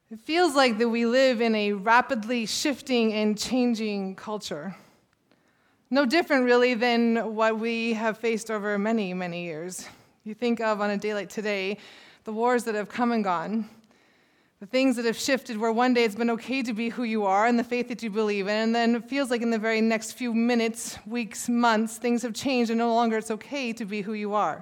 It feels like that we live in a rapidly shifting and changing culture. No different, really, than what we have faced over many, many years. You think of, on a day like today, the wars that have come and gone, the things that have shifted where one day it's been okay to be who you are and the faith that you believe in, and then it feels like in the very next few minutes, weeks, months, things have changed and no longer it's okay to be who you are.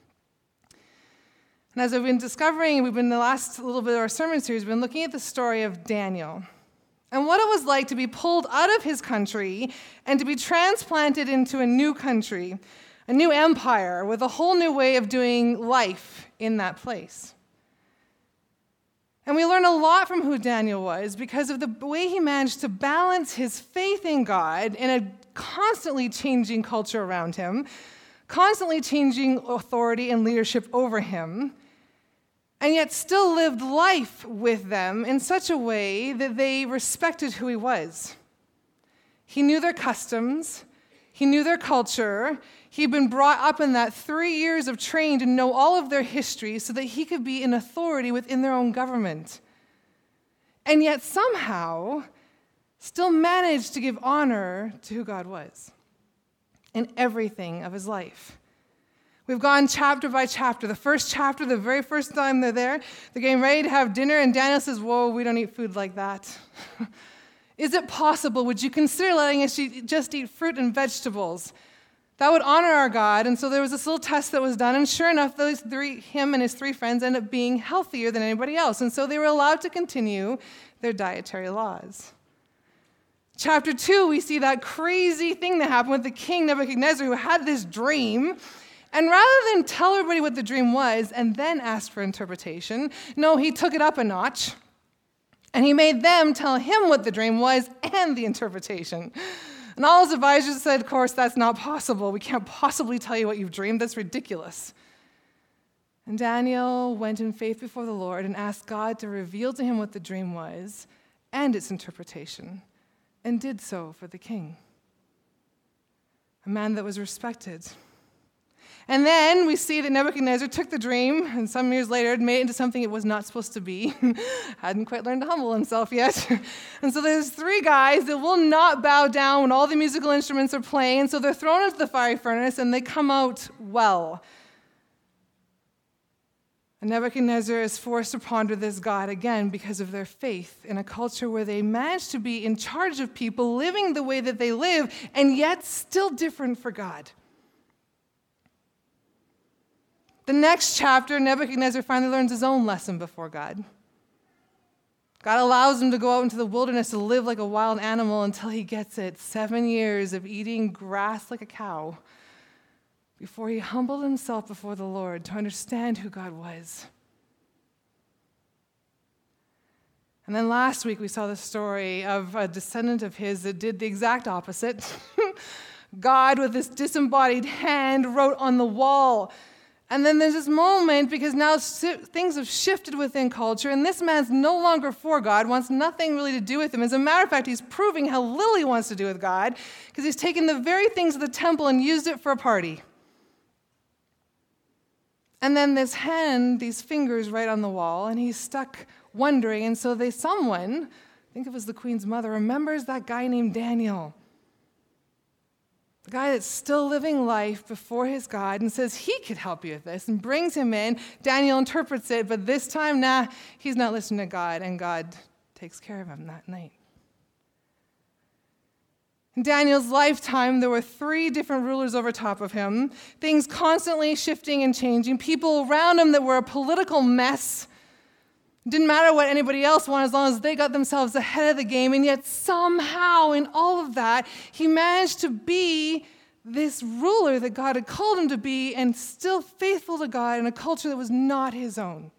And as I've been discovering, we've been the last little bit of our sermon series, we've been looking at the story of Daniel and what it was like to be pulled out of his country and to be transplanted into a new country, a new empire with a whole new way of doing life in that place. And we learn a lot from who Daniel was because of the way he managed to balance his faith in God in a constantly changing culture around him, constantly changing authority and leadership over him, and yet still lived life with them in such a way that they respected who he was. He knew their customs, he knew their culture, he'd been brought up in that 3 years of training to know all of their history so that he could be an authority within their own government. And yet somehow still managed to give honor to who God was in everything of his life. We've gone chapter by chapter. The first chapter, the very first time they're there, they're getting ready to have dinner, and Daniel says, "Whoa, we don't eat food like that. Is it possible? Would you consider letting us just eat fruit and vegetables? That would honor our God." And so there was this little test that was done, and sure enough, him and his 3 friends ended up being healthier than anybody else. And so they were allowed to continue their dietary laws. Chapter 2, we see that crazy thing that happened with the king Nebuchadnezzar, who had this dream. And rather than tell everybody what the dream was and then ask for interpretation, no, he took it up a notch. And he made them tell him what the dream was and the interpretation. And all his advisors said, "Of course, that's not possible. We can't possibly tell you what you've dreamed. That's ridiculous." And Daniel went in faith before the Lord and asked God to reveal to him what the dream was and its interpretation, and did so for the king. A man that was respected. And then we see that Nebuchadnezzar took the dream, and some years later made it into something it was not supposed to be. Hadn't quite learned to humble himself yet. And so there's 3 guys that will not bow down when all the musical instruments are playing, and so they're thrown into the fiery furnace, and they come out well. And Nebuchadnezzar is forced to ponder this God again because of their faith in a culture where they managed to be in charge of people living the way that they live, and yet still different for God. The next chapter, Nebuchadnezzar finally learns his own lesson before God. God allows him to go out into the wilderness to live like a wild animal until he gets it. 7 years of eating grass like a cow before he humbled himself before the Lord to understand who God was. And then last week we saw the story of a descendant of his that did the exact opposite. God, with this disembodied hand, wrote on the wall. And then there's this moment, because now things have shifted within culture, and this man's no longer for God, wants nothing really to do with him. As a matter of fact, he's proving how little he wants to do with God, because he's taken the very things of the temple and used it for a party. And then this hand, these fingers right on the wall, and he's stuck wondering, and so someone, I think it was the queen's mother, remembers that guy named Daniel. The guy that's still living life before his God, and says he could help you with this, and brings him in. Daniel interprets it, but this time, he's not listening to God, and God takes care of him that night. In Daniel's lifetime, there were 3 different rulers over top of him, things constantly shifting and changing, people around him that were a political mess. Didn't matter what anybody else wanted as long as they got themselves ahead of the game, and yet somehow in all of that, he managed to be this ruler that God had called him to be, and still faithful to God in a culture that was not his own.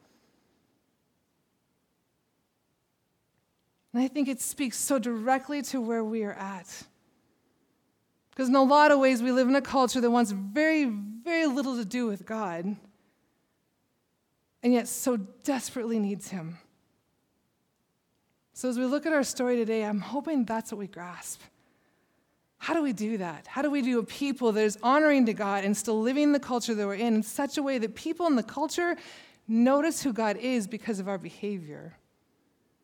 And I think it speaks so directly to where we are at. Because in a lot of ways, we live in a culture that wants very, very little to do with God, and yet so desperately needs him. So as we look at our story today, I'm hoping that's what we grasp. How do we do that? How do we do a people that is honoring to God and still living the culture that we're in such a way that people in the culture notice who God is because of our behavior?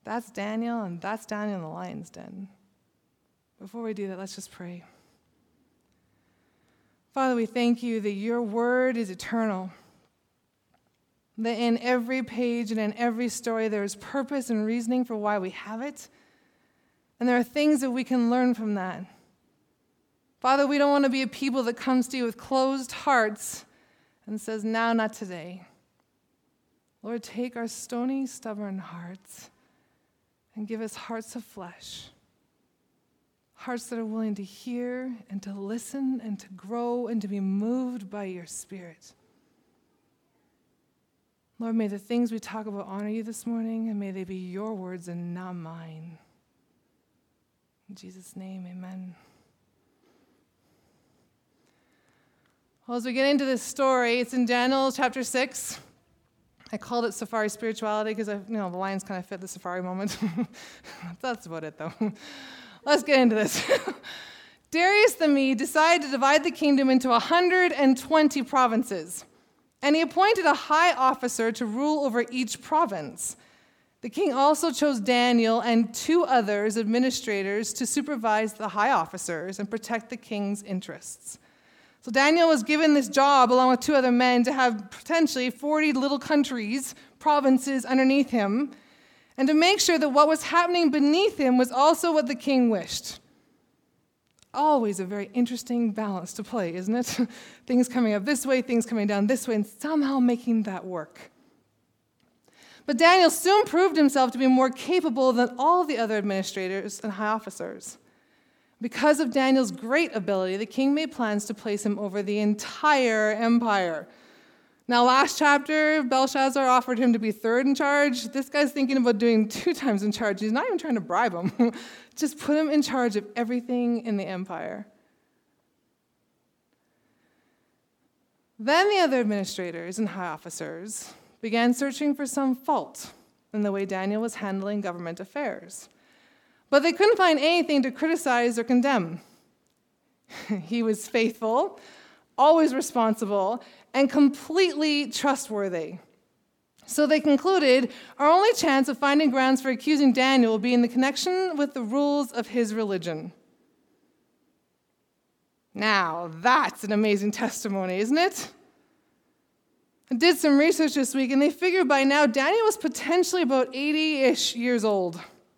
That's Daniel, and that's Daniel in the lion's den. Before we do that, let's just pray. Father, we thank you that your word is eternal, that in every page and in every story there is purpose and reasoning for why we have it, and there are things that we can learn from that. Father, we don't want to be a people that comes to you with closed hearts and says, "Now, not today." Lord, take our stony, stubborn hearts and give us hearts of flesh, hearts that are willing to hear and to listen and to grow and to be moved by your Spirit. Lord, may the things we talk about honor you this morning, and may they be your words and not mine. In Jesus' name, amen. Well, as we get into this story, it's in Daniel chapter 6. I called it Safari Spirituality because the lions kind of fit the safari moment. That's about it, though. Let's get into this. Darius the Mede decided to divide the kingdom into 120 provinces, and he appointed a high officer to rule over each province. The king also chose Daniel and 2 others, administrators, to supervise the high officers and protect the king's interests. So Daniel was given this job, along with 2 other men, to have potentially 40 little countries, provinces underneath him, and to make sure that what was happening beneath him was also what the king wished. Always a very interesting balance to play, isn't it? Things coming up this way, things coming down this way, and somehow making that work. But Daniel soon proved himself to be more capable than all the other administrators and high officers. Because of Daniel's great ability, the king made plans to place him over the entire empire. Now, last chapter, Belshazzar offered him to be 3rd in charge. This guy's thinking about doing 2 times in charge. He's not even trying to bribe him. Just put him in charge of everything in the empire. Then the other administrators and high officers began searching for some fault in the way Daniel was handling government affairs. But they couldn't find anything to criticize or condemn. He was faithful, always responsible, and completely trustworthy. So they concluded, our only chance of finding grounds for accusing Daniel will be in the connection with the rules of his religion. Now, that's an amazing testimony, isn't it? I did some research this week, and they figured by now Daniel was potentially about 80-ish years old.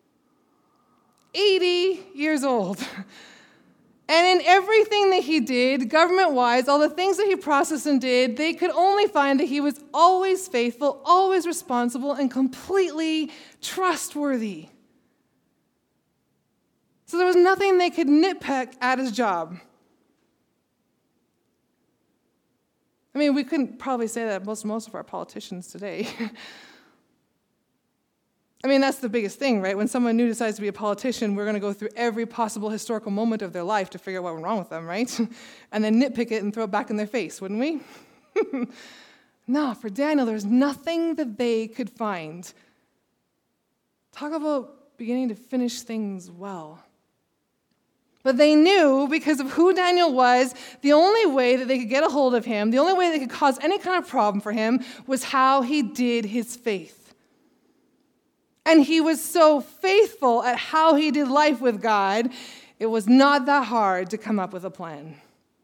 80 years old. And in everything that he did, government-wise, all the things that he processed and did, they could only find that he was always faithful, always responsible, and completely trustworthy. So there was nothing they could nitpick at his job. I mean, we couldn't probably say that about most of our politicians today. I mean, that's the biggest thing, right? When someone new decides to be a politician, we're going to go through every possible historical moment of their life to figure out what went wrong with them, right? And then nitpick it and throw it back in their face, wouldn't we? No, for Daniel, there's nothing that they could find. Talk about beginning to finish things well. But they knew, because of who Daniel was, the only way that they could get a hold of him, the only way they could cause any kind of problem for him, was how he did his faith. And he was so faithful at how he did life with God, it was not that hard to come up with a plan.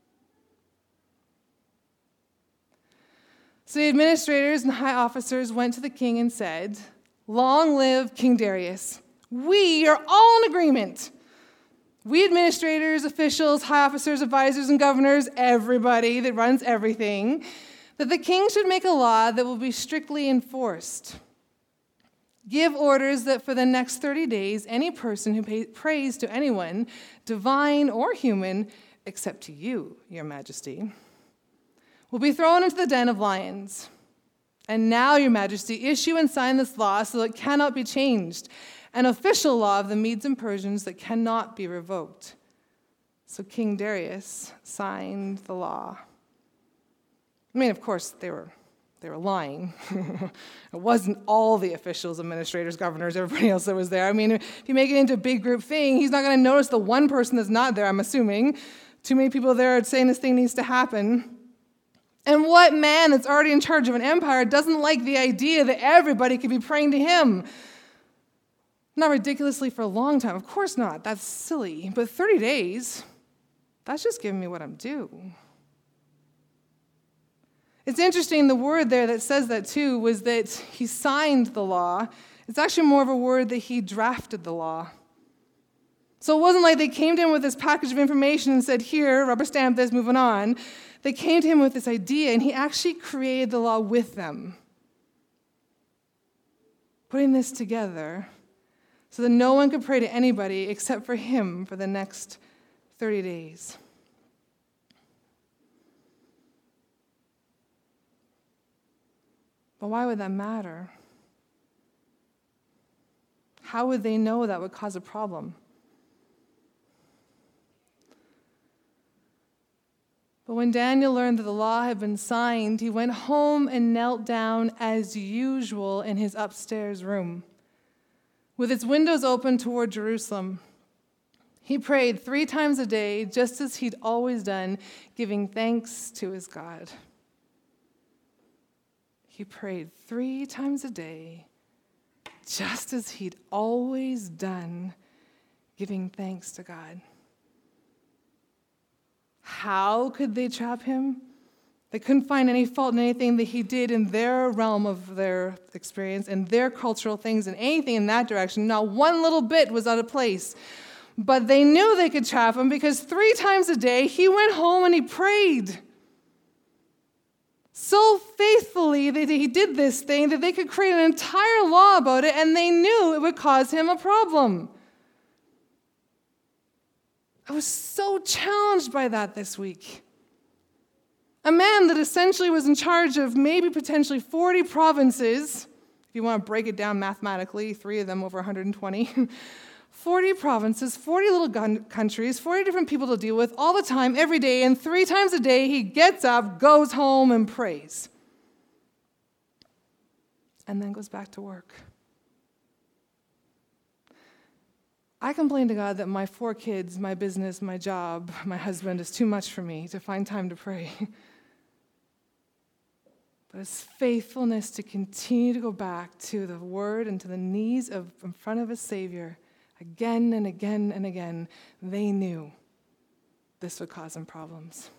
So the administrators and high officers went to the king and said, "Long live King Darius. We are all in agreement. We administrators, officials, high officers, advisors, and governors, everybody that runs everything, that the king should make a law that will be strictly enforced. Give orders that for the next 30 days, any person who prays to anyone, divine or human, except to you, your majesty, will be thrown into the den of lions. And now, your majesty, issue and sign this law so that it cannot be changed, an official law of the Medes and Persians that cannot be revoked." So King Darius signed the law. I mean, of course, they were lying. It wasn't all the officials, administrators, governors, everybody else that was there. I mean, if you make it into a big group thing, he's not going to notice the one person that's not there, I'm assuming. Too many people there are saying this thing needs to happen. And what man that's already in charge of an empire doesn't like the idea that everybody could be praying to him? Not ridiculously for a long time. Of course not. That's silly. But 30 days, that's just giving me what I'm due. It's interesting, the word there that says that too was that he signed the law. It's actually more of a word that he drafted the law. So it wasn't like they came to him with this package of information and said, here, rubber stamp this, moving on. They came to him with this idea, and he actually created the law with them, putting this together so that no one could pray to anybody except for him for the next 30 days. But why would that matter? How would they know that would cause a problem? But when Daniel learned that the law had been signed, he went home and knelt down as usual in his upstairs room, with its windows open toward Jerusalem. He prayed 3 times a day, just as he'd always done, giving thanks to his God. He prayed 3 times a day, just as he'd always done, giving thanks to God. How could they trap him? They couldn't find any fault in anything that he did in their realm of their experience and their cultural things and anything in that direction. Not one little bit was out of place. But they knew they could trap him because 3 times a day he went home and he prayed. So faithfully that he did this thing that they could create an entire law about it, and they knew it would cause him a problem. I was so challenged by that this week. A man that essentially was in charge of maybe potentially 40 provinces, if you want to break it down mathematically, 3 of them over 120, 40 provinces, 40 little countries, 40 different people to deal with all the time, every day, and 3 times a day he gets up, goes home, and prays. And then goes back to work. I complain to God that my 4 kids, my business, my job, my husband is too much for me to find time to pray. But his faithfulness to continue to go back to the Word and to the knees in front of his Savior again and again and again, they knew this would cause him problems.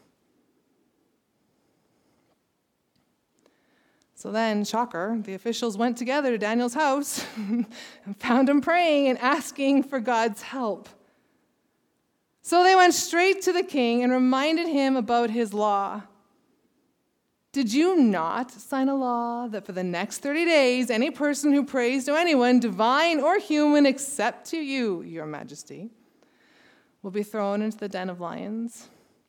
So then, shocker, the officials went together to Daniel's house and found him praying and asking for God's help. So they went straight to the king and reminded him about his law. Did you not sign a law that for the next 30 days, any person who prays to anyone, divine or human, except to you, your majesty, will be thrown into the den of lions?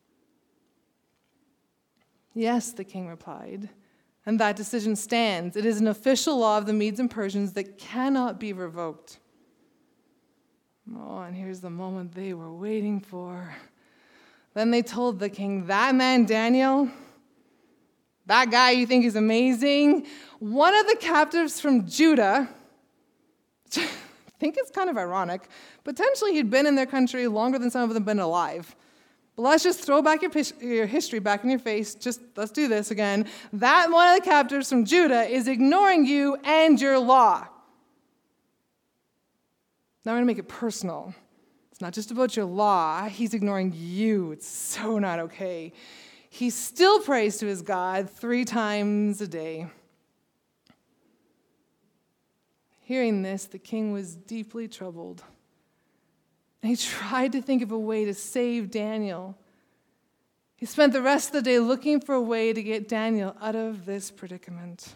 Yes, the king replied. And that decision stands. It is an official law of the Medes and Persians that cannot be revoked. Oh, and here's the moment they were waiting for. Then they told the king, that man Daniel, that guy you think is amazing, one of the captives from Judah, I think it's kind of ironic, potentially he'd been in their country longer than some of them have been alive. But let's just throw back your history back in your face. Let's do this again. That one of the captives from Judah is ignoring you and your law. Now I'm going to make it personal. It's not just about your law. He's ignoring you. It's so not okay. He still prays to his God 3 times a day. Hearing this, the king was deeply troubled. And he tried to think of a way to save Daniel. He spent the rest of the day looking for a way to get Daniel out of this predicament.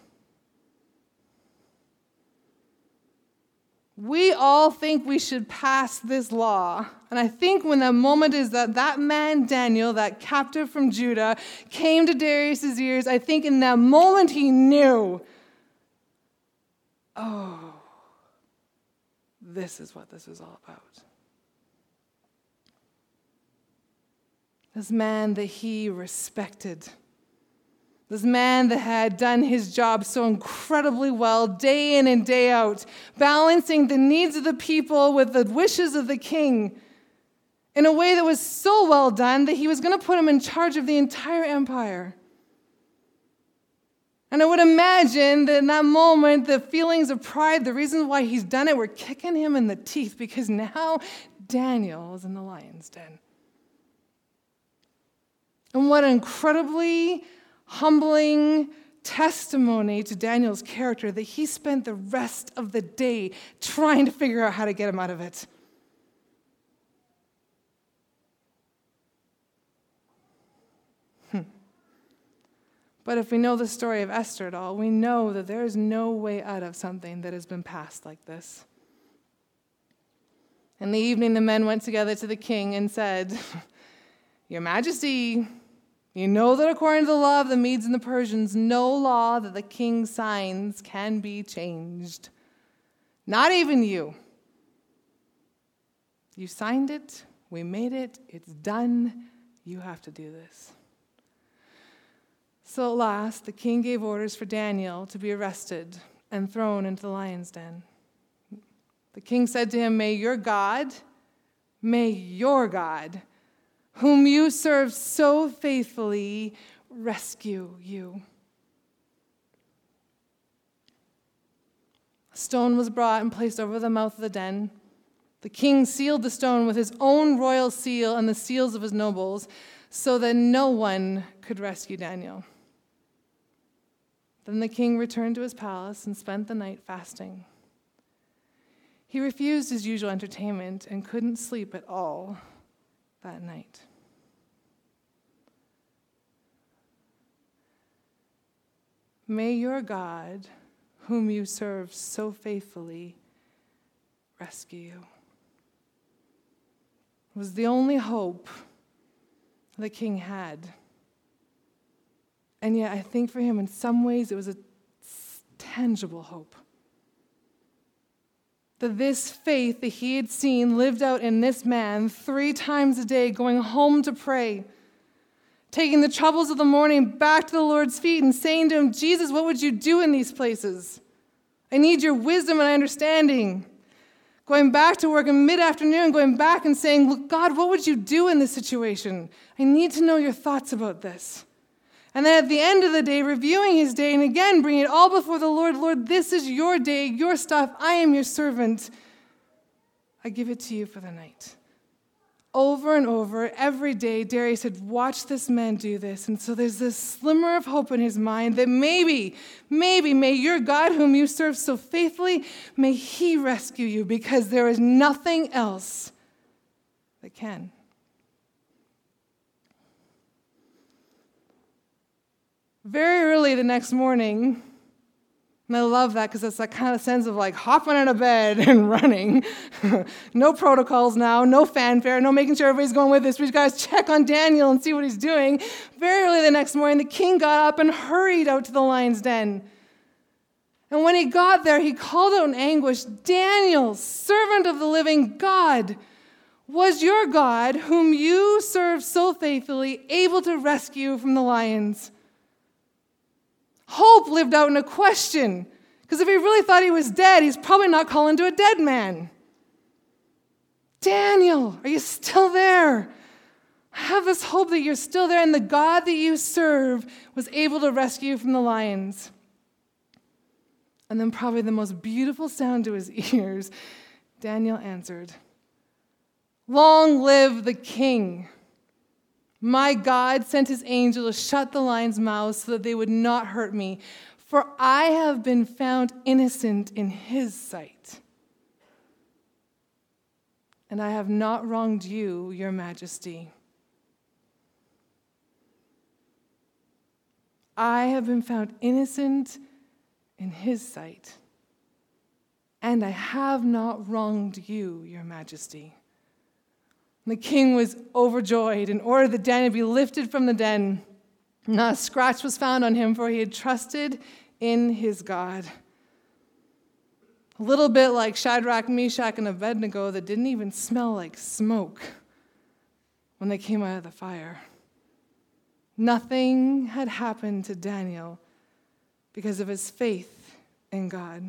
We all think we should pass this law. And I think when that moment is that man Daniel, that captive from Judah, came to Darius's ears, I think in that moment he knew, oh, this is what this is all about. This man that he respected. This man that had done his job so incredibly well, day in and day out, balancing the needs of the people with the wishes of the king in a way that was so well done that he was going to put him in charge of the entire empire. And I would imagine that in that moment, the feelings of pride, the reasons why he's done it, were kicking him in the teeth because now Daniel is in the lion's den. And what an incredibly humbling testimony to Daniel's character that he spent the rest of the day trying to figure out how to get him out of it. But if we know the story of Esther at all, we know that there is no way out of something that has been passed like this. In the evening, the men went together to the king and said, "Your Majesty, you know that according to the law of the Medes and the Persians, no law that the king signs can be changed. Not even you. You signed it, we made it, it's done, you have to do this." So at last, the king gave orders for Daniel to be arrested and thrown into the lion's den. The king said to him, may your God, whom you serve so faithfully, rescue you." A stone was brought and placed over the mouth of the den. The king sealed the stone with his own royal seal and the seals of his nobles, so that no one could rescue Daniel. Then the king returned to his palace and spent the night fasting. He refused his usual entertainment and couldn't sleep at all that night. May your God, whom you serve so faithfully, rescue you. It was the only hope the king had. And yet I think for him in some ways it was a tangible hope. That this faith that he had seen lived out in this man 3 times a day, going home to pray, taking the troubles of the morning back to the Lord's feet and saying to him, "Jesus, what would you do in these places? I need your wisdom and understanding." Going back to work in mid-afternoon, going back and saying, "Look, God, what would you do in this situation? I need to know your thoughts about this." And then at the end of the day, reviewing his day and again bringing it all before the Lord. "Lord, this is your day, your stuff. I am your servant. I give it to you for the night." Over and over, every day, Darius had watched this man do this. And so there's this slimmer of hope in his mind that maybe, may your God, whom you serve so faithfully, may he rescue you, because there is nothing else that can. Very early the next morning, and I love that because it's that kind of sense of like hopping out of bed and running. No protocols now, no fanfare, no making sure everybody's going with us. We just got to check on Daniel and see what he's doing. Very early the next morning, the king got up and hurried out to the lion's den. And when he got there, he called out in anguish, "Daniel, servant of the living God, was your God, whom you serve so faithfully, able to rescue you from the lions?" Hope lived out in a question, because if he really thought he was dead, he's probably not calling to a dead man. "Daniel, are you still there? I have this hope that you're still there, and the God that you serve was able to rescue you from the lions." And then probably the most beautiful sound to his ears, Daniel answered, "Long live the king. My God sent his angel to shut the lions' mouths so that they would not hurt me, for I have been found innocent in his sight. And I have not wronged you, your majesty. I have been found innocent in his sight, and I have not wronged you, your majesty." And the king was overjoyed and ordered that Daniel be lifted from the den. Not a scratch was found on him, for he had trusted in his God. A little bit like Shadrach, Meshach, and Abednego that didn't even smell like smoke when they came out of the fire. Nothing had happened to Daniel because of his faith in God.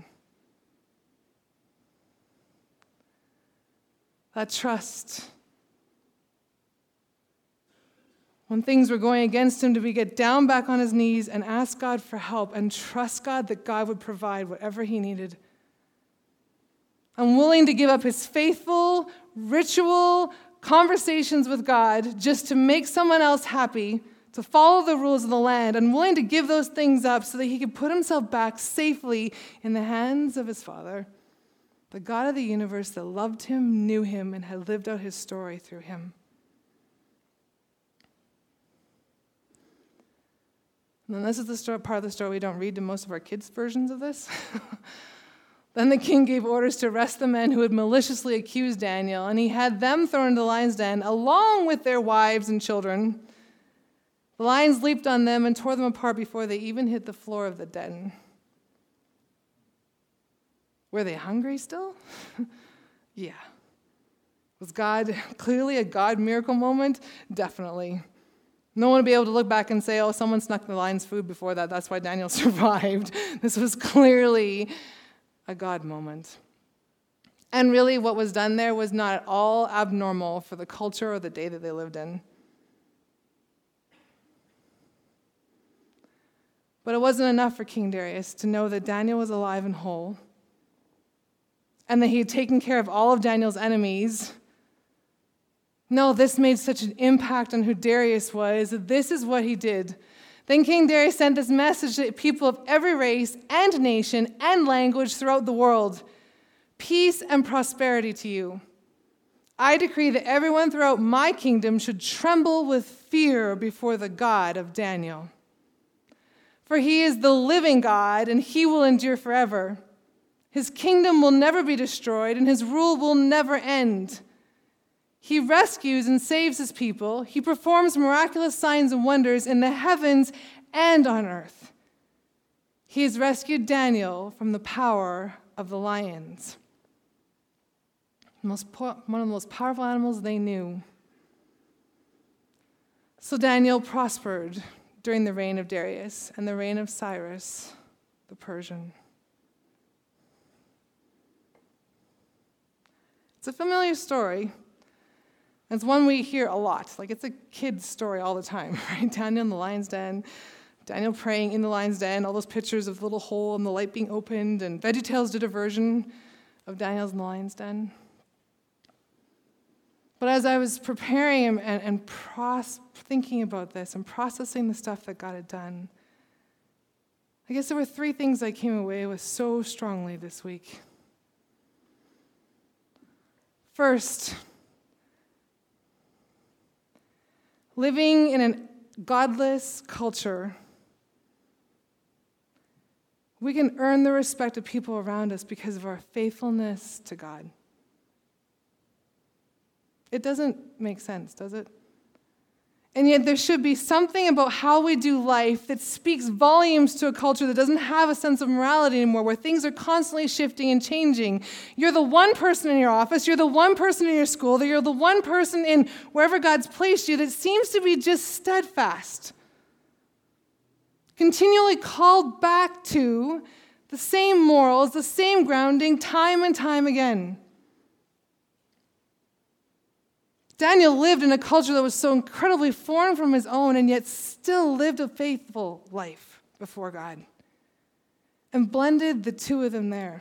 That trust when things were going against him, to get down back on his knees and ask God for help and trust God that God would provide whatever he needed. Unwilling to give up his faithful, ritual conversations with God just to make someone else happy, to follow the rules of the land, unwilling to give those things up so that he could put himself back safely in the hands of his Father, the God of the universe that loved him, knew him, and had lived out his story through him. And then this is the part of the story we don't read to most of our kids' versions of this. Then the king gave orders to arrest the men who had maliciously accused Daniel, and he had them thrown into the lion's den along with their wives and children. The lions leaped on them and tore them apart before they even hit the floor of the den. Were they hungry still? Yeah. Was God clearly a God miracle moment? Definitely. No one would be able to look back and say, oh, someone snuck the lion's food before that. That's why Daniel survived. This was clearly a God moment. And really what was done there was not at all abnormal for the culture or the day that they lived in. But it wasn't enough for King Darius to know that Daniel was alive and whole, and that he had taken care of all of Daniel's enemies. No, this made such an impact on who Darius was. This is what he did. Then King Darius sent this message to people of every race and nation and language throughout the world. Peace and prosperity to you. I decree that everyone throughout my kingdom should tremble with fear before the God of Daniel. For he is the living God, and he will endure forever. His kingdom will never be destroyed, and his rule will never end. He rescues and saves his people. He performs miraculous signs and wonders in the heavens and on earth. He has rescued Daniel from the power of the lions. One of the most powerful animals they knew. So Daniel prospered during the reign of Darius and the reign of Cyrus the Persian. It's a familiar story. It's one we hear a lot. Like, it's a kid's story all the time, right? Daniel in the lion's den, Daniel praying in the lion's den, all those pictures of the little hole and the light being opened, and VeggieTales did a version of Daniel's in the lion's den. But as I was preparing and thinking about this and processing the stuff that God had done, I guess there were 3 things I came away with so strongly this week. First, living in a godless culture, we can earn the respect of people around us because of our faithfulness to God. It doesn't make sense, does it? And yet there should be something about how we do life that speaks volumes to a culture that doesn't have a sense of morality anymore, where things are constantly shifting and changing. You're the one person in your office, you're the one person in your school, you're the one person in wherever God's placed you that seems to be just steadfast. Continually called back to the same morals, the same grounding, time and time again. Daniel lived in a culture that was so incredibly foreign from his own, and yet still lived a faithful life before God, and blended the two of them there.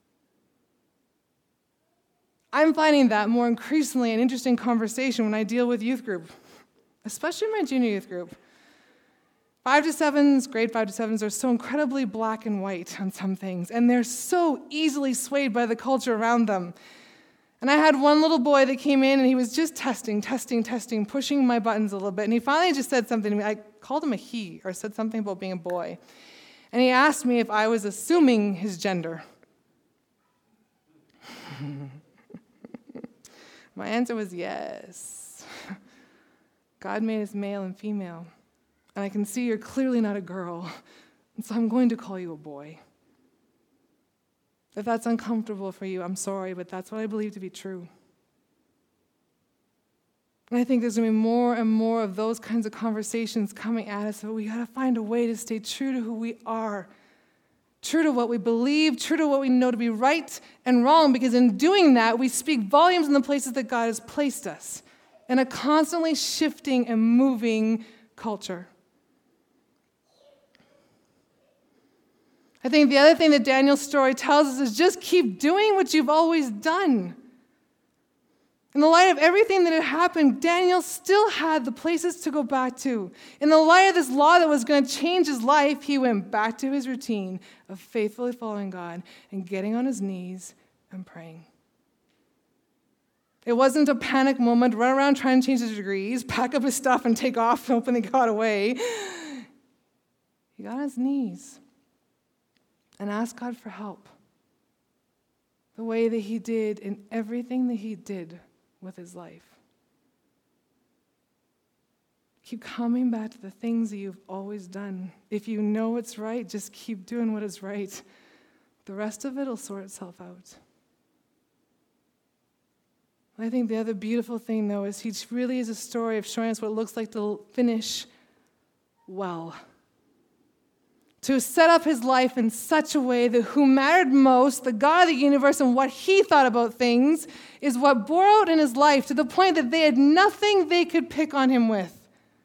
I'm finding that more increasingly an interesting conversation when I deal with youth group, especially my junior youth group. 5 to 7s, grade 5 to 7s are so incredibly black and white on some things, and they're so easily swayed by the culture around them. And I had one little boy that came in, and he was just testing, pushing my buttons a little bit. And he finally just said something to me. I called him a he, or said something about being a boy. And he asked me if I was assuming his gender. My answer was yes. God made us male and female. And I can see you're clearly not a girl. And so I'm going to call you a boy. If that's uncomfortable for you, I'm sorry, but that's what I believe to be true. And I think there's going to be more and more of those kinds of conversations coming at us, but we got to find a way to stay true to who we are, true to what we believe, true to what we know to be right and wrong, because in doing that, we speak volumes in the places that God has placed us in a constantly shifting and moving culture. I think the other thing that Daniel's story tells us is just keep doing what you've always done. In the light of everything that had happened, Daniel still had the places to go back to. In the light of this law that was going to change his life, he went back to his routine of faithfully following God and getting on his knees and praying. It wasn't a panic moment, run around trying to change his degrees, pack up his stuff and take off, hoping they got away. He got on his knees and asked God for help, the way that he did in everything that he did with his life. Keep coming back to the things that you've always done. If you know it's right, just keep doing what is right. The rest of it will sort itself out. I think the other beautiful thing, though, is he really is a story of showing us what it looks like to finish well. To set up his life in such a way that who mattered most, the God of the universe and what he thought about things, is what bore out in his life to the point that they had nothing they could pick on him with.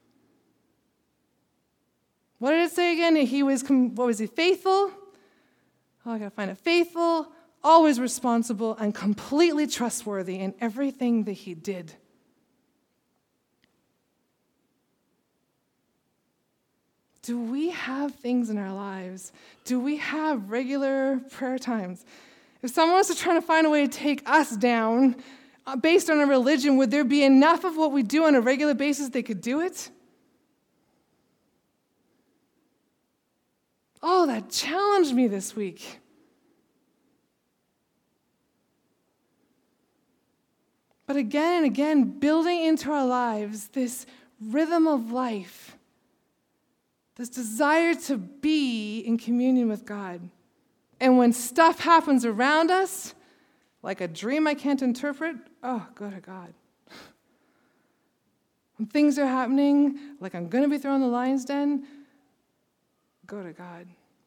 What did it say again? What was he, faithful? Oh, I gotta find it. Faithful, always responsible, and completely trustworthy in everything that he did. Do we have things in our lives? Do we have regular prayer times? If someone was trying to find a way to take us down based on our religion, would there be enough of what we do on a regular basis they could do it? Oh, that challenged me this week. But again and again, building into our lives this rhythm of life, this desire to be in communion with God. And when stuff happens around us, like a dream I can't interpret, oh, go to God. When things are happening, like I'm going to be thrown in the lion's den, go to God.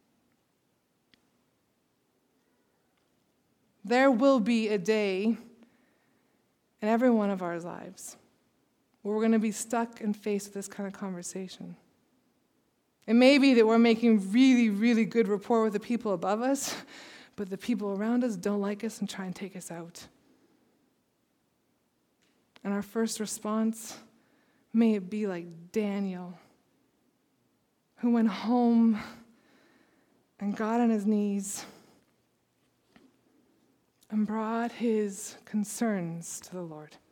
There will be a day in every one of our lives where we're going to be stuck and faced with this kind of conversation. It may be that we're making really, really good rapport with the people above us, but the people around us don't like us and try and take us out. And our first response, may it be like Daniel, who went home and got on his knees and brought his concerns to the Lord.